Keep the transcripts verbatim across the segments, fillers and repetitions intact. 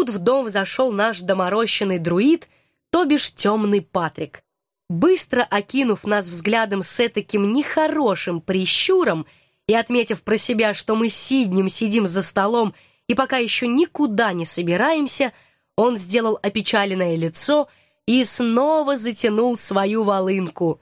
тут в дом зашел наш доморощенный друид, то бишь темный Патрик. Быстро окинув нас взглядом с этаким нехорошим прищуром и отметив про себя, что мы сиднем сидим за столом и пока еще никуда не собираемся, он сделал опечаленное лицо и снова затянул свою волынку.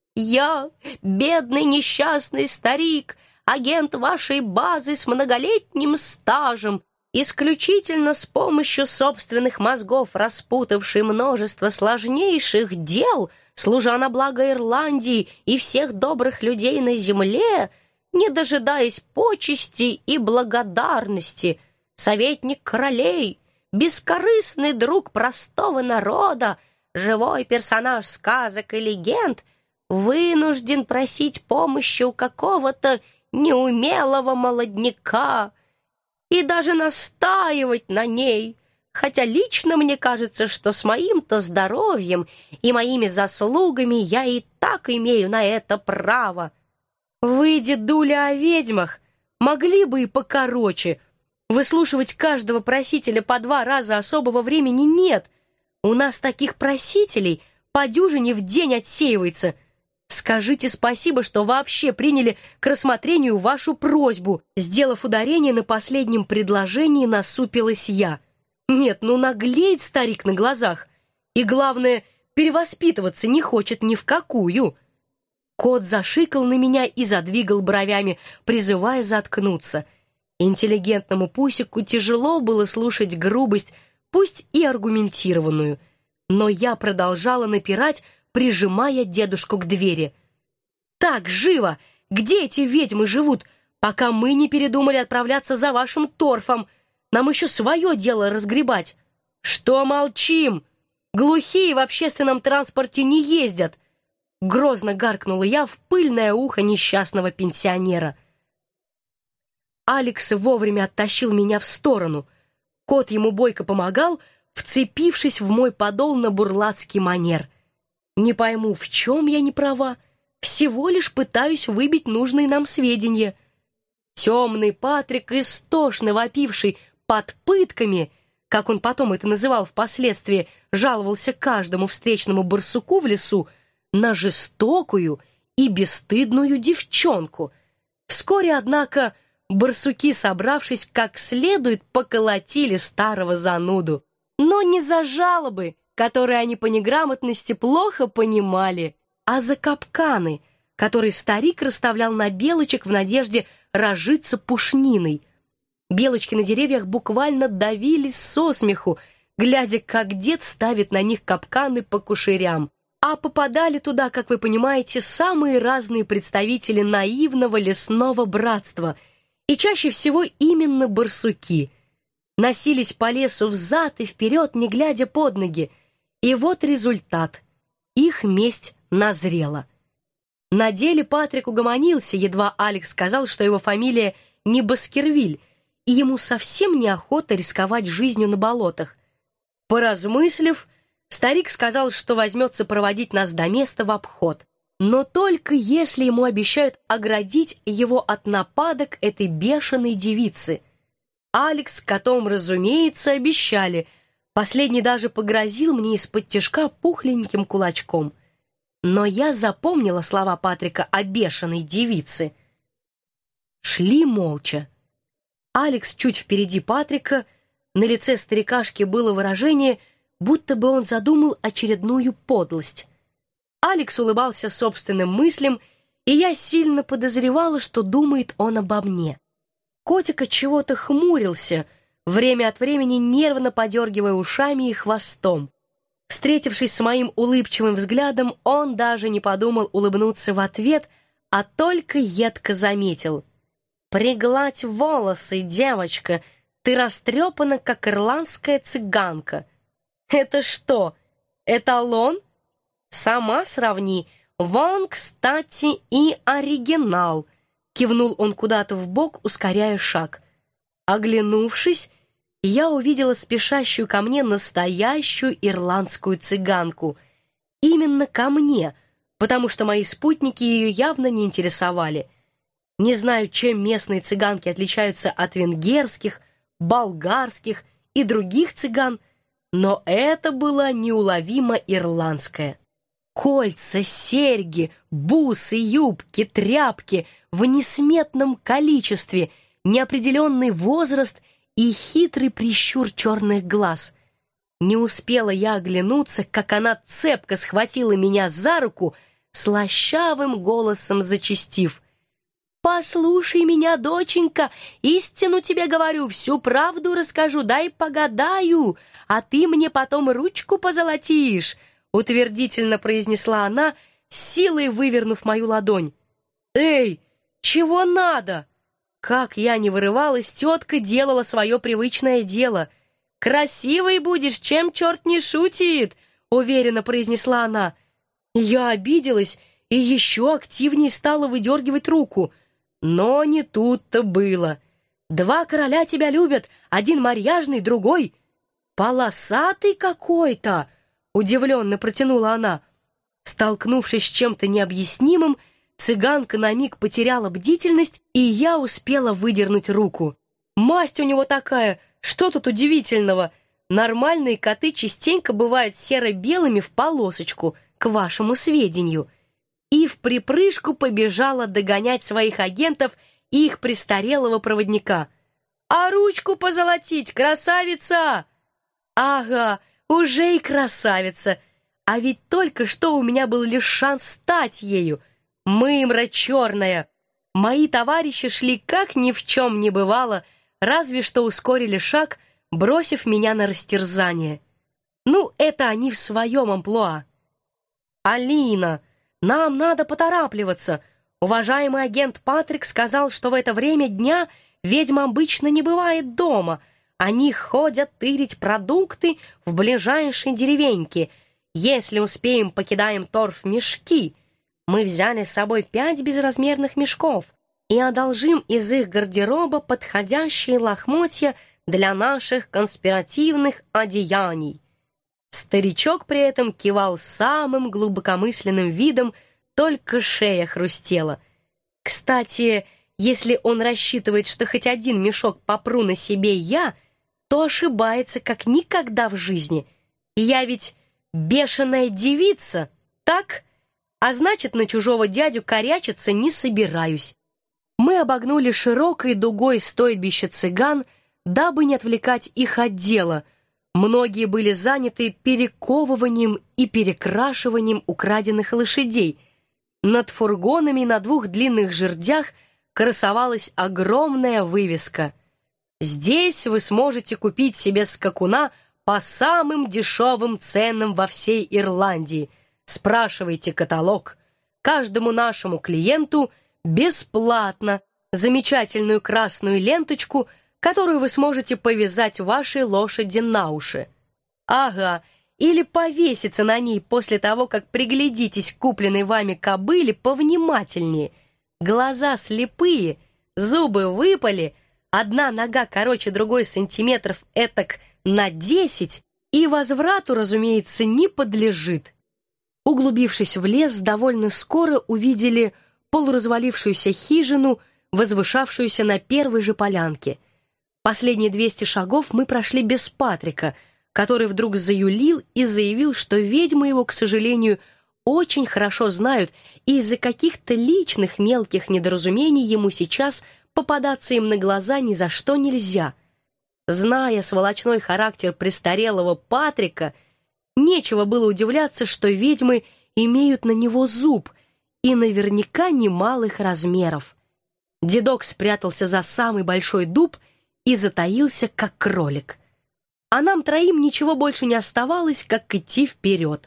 «Я, бедный несчастный старик, агент вашей базы с многолетним стажем, исключительно с помощью собственных мозгов распутавший множество сложнейших дел, служа на благо Ирландии и всех добрых людей на земле, не дожидаясь почести и благодарности, советник королей, бескорыстный друг простого народа, живой персонаж сказок и легенд, вынужден просить помощи у какого-то неумелого молодняка и даже настаивать на ней, хотя лично мне кажется, что с моим-то здоровьем и моими заслугами я и так имею на это право. Вы, дедуля, о ведьмах могли бы и покороче. Выслушивать каждого просителя по два раза особого времени нет. У нас таких просителей по дюжине в день отсеивается. Скажите спасибо, что вообще приняли к рассмотрению вашу просьбу. Сделав ударение на последнем предложении, насупилась я. Нет, ну наглеет старик на глазах. И главное, перевоспитываться не хочет ни в какую. Кот зашикал на меня и задвигал бровями, призывая заткнуться. Интеллигентному пусику тяжело было слушать грубость, пусть и аргументированную. Но я продолжала напирать, прижимая дедушку к двери. «Так, живо! Где эти ведьмы живут, пока мы не передумали отправляться за вашим торфом? Нам еще свое дело разгребать». «Что молчим? Глухие в общественном транспорте не ездят!» Грозно гаркнула я в пыльное ухо несчастного пенсионера. Алекс вовремя оттащил меня в сторону. Кот ему бойко помогал, вцепившись в мой подол на бурлацкий манер. Не пойму, в чем я не права. Всего лишь пытаюсь выбить нужные нам сведения. Темный Патрик, истошно вопивший под пытками, как он потом это называл впоследствии, жаловался каждому встречному барсуку в лесу на жестокую и бесстыдную девчонку. Вскоре, однако, барсуки, собравшись как следует, поколотили старого зануду. Но не за жалобы, которые они по неграмотности плохо понимали, а за капканы, которые старик расставлял на белочек в надежде разжиться пушниной. Белочки на деревьях буквально давились со смеху, глядя, как дед ставит на них капканы по кушерям. А попадали туда, как вы понимаете, самые разные представители наивного лесного братства, и чаще всего именно барсуки. Носились по лесу взад и вперед, не глядя под ноги. И вот результат. Их месть назрела. На деле Патрик угомонился, едва Алекс сказал, что его фамилия не Баскервиль, и ему совсем неохота рисковать жизнью на болотах. Поразмыслив, старик сказал, что возьмется проводить нас до места в обход, но только если ему обещают оградить его от нападок этой бешеной девицы. Алекс с котом, разумеется, обещали. Последний даже погрозил мне из-под тишка пухленьким кулачком. Но я запомнила слова Патрика о бешеной девице. Шли молча. Алекс чуть впереди Патрика. На лице старикашки было выражение, будто бы он задумал очередную подлость. Алекс улыбался собственным мыслям, и я сильно подозревала, что думает он обо мне. Котик от чего-то хмурился, время от времени нервно подергивая ушами и хвостом. Встретившись с моим улыбчивым взглядом, он даже не подумал улыбнуться в ответ, а только едко заметил: «Пригладь волосы, девочка, ты растрепана, как ирландская цыганка». «Это что, эталон? Сама сравни. Вон, кстати, и оригинал». Кивнул он куда-то вбок, ускоряя шаг. Оглянувшись, я увидела спешащую ко мне настоящую ирландскую цыганку. Именно ко мне, потому что мои спутники ее явно не интересовали. Не знаю, чем местные цыганки отличаются от венгерских, болгарских и других цыган, но это была неуловимо ирландская. Кольца, серьги, бусы, юбки, тряпки в несметном количестве, неопределенный возраст и хитрый прищур черных глаз. Не успела я оглянуться, как она цепко схватила меня за руку, слащавым голосом зачастив: «Послушай меня, доченька, истину тебе говорю, всю правду расскажу, дай погадаю, а ты мне потом ручку позолотишь», утвердительно произнесла она, силой вывернув мою ладонь. «Эй, чего надо?» Как я не вырывалась, тетка делала свое привычное дело. «Красивой будешь, чем черт не шутит», уверенно произнесла она. Я обиделась и еще активнее стала выдергивать руку. Но не тут-то было. «Два короля тебя любят, один марьяжный, другой полосатый какой-то», удивленно протянула она. Столкнувшись с чем-то необъяснимым, цыганка на миг потеряла бдительность, и я успела выдернуть руку. «Масть у него такая, что тут удивительного? Нормальные коты частенько бывают серо-белыми в полосочку, к вашему сведению». И в припрыжку побежала догонять своих агентов и их престарелого проводника. «А ручку позолотить, красавица!» «Ага, уже и красавица! А ведь только что у меня был лишь шанс стать ею, мымра черная!» Мои товарищи шли как ни в чем не бывало, разве что ускорили шаг, бросив меня на растерзание. Ну, это они в своем амплуа. «Алина, нам надо поторапливаться. Уважаемый агент Патрик сказал, что в это время дня ведьм обычно не бывает дома. Они ходят тырить продукты в ближайшей деревеньке. Если успеем, покидаем торф мешки. Мы взяли с собой пять безразмерных мешков и одолжим из их гардероба подходящие лохмотья для наших конспиративных одеяний». Старичок при этом кивал самым глубокомысленным видом, только шея хрустела. Кстати, если он рассчитывает, что хоть один мешок попру на себе я, то ошибается как никогда в жизни. Я ведь бешеная девица, так? А значит, на чужого дядю корячиться не собираюсь. Мы обогнули широкой дугой стойбище цыган, дабы не отвлекать их от дела. Многие были заняты перековыванием и перекрашиванием украденных лошадей. Над фургонами на двух длинных жердях красовалась огромная вывеска: «Здесь вы сможете купить себе скакуна по самым дешевым ценам во всей Ирландии. Спрашивайте каталог. Каждому нашему клиенту бесплатно замечательную красную ленточку, которую вы сможете повязать вашей лошади на уши. Ага, или повеситься на ней после того, как приглядитесь к купленной вами кобыле повнимательнее. Глаза слепые, зубы выпали, одна нога короче другой сантиметров этак на десять, и возврату, разумеется, не подлежит». Углубившись в лес, довольно скоро увидели полуразвалившуюся хижину, возвышавшуюся на первой же полянке. Последние двести шагов мы прошли без Патрика, который вдруг заюлил и заявил, что ведьмы его, к сожалению, очень хорошо знают, и из-за каких-то личных мелких недоразумений ему сейчас попадаться им на глаза ни за что нельзя. Зная сволочной характер престарелого Патрика, нечего было удивляться, что ведьмы имеют на него зуб, и наверняка немалых размеров. Дедок спрятался за самый большой дуб и затаился, как кролик. А нам троим ничего больше не оставалось, как идти вперед.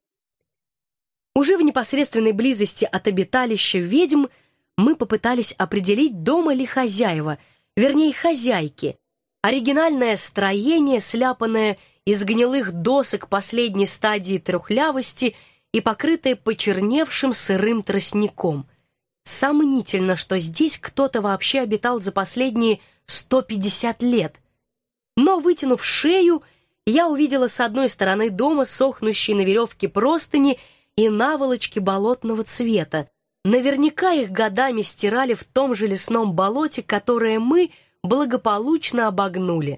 Уже в непосредственной близости от обиталища ведьм мы попытались определить, дома ли хозяева, вернее, хозяйки. Оригинальное строение, сляпанное из гнилых досок последней стадии трухлявости и покрытое почерневшим сырым тростником. Сомнительно, что здесь кто-то вообще обитал за последние сто пятьдесят лет. Но, вытянув шею, я увидела с одной стороны дома сохнущие на веревке простыни и наволочки болотного цвета. Наверняка их годами стирали в том же лесном болоте, которое мы благополучно обогнули.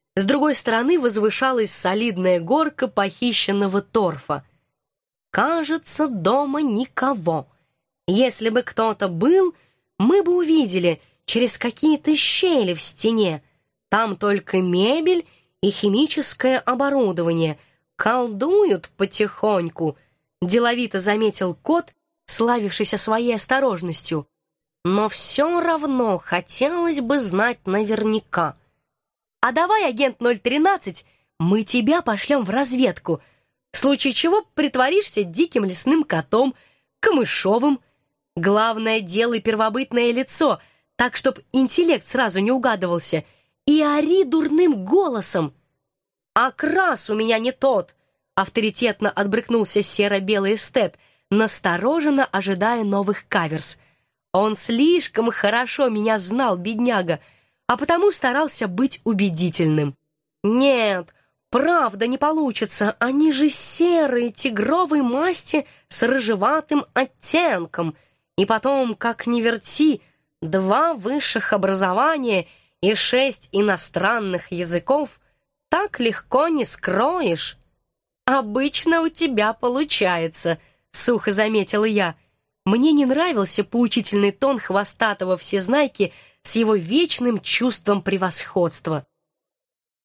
С другой стороны возвышалась солидная горка похищенного торфа. Кажется, дома никого. Если бы кто-то был, мы бы увидели через какие-то щели в стене. Там только мебель и химическое оборудование. Колдуют потихоньку, деловито заметил кот, славившийся своей осторожностью. Но все равно хотелось бы знать наверняка. А давай, агент ноль тринадцать, мы тебя пошлем в разведку, в случае чего притворишься диким лесным котом, камышовым. Главное, делай первобытное лицо, так, чтоб интеллект сразу не угадывался, и ори дурным голосом. «Окрас у меня не тот!» — авторитетно отбрыкнулся серо-белый эстет, настороженно ожидая новых каверс. Он слишком хорошо меня знал, бедняга, а потому старался быть убедительным. «Нет, правда не получится, они же серые, тигровой масти с рыжеватым оттенком. И потом, как ни верти, два высших образования и шесть иностранных языков так легко не скроешь». «Обычно у тебя получается», — сухо заметила я. Мне не нравился поучительный тон хвостатого всезнайки с его вечным чувством превосходства.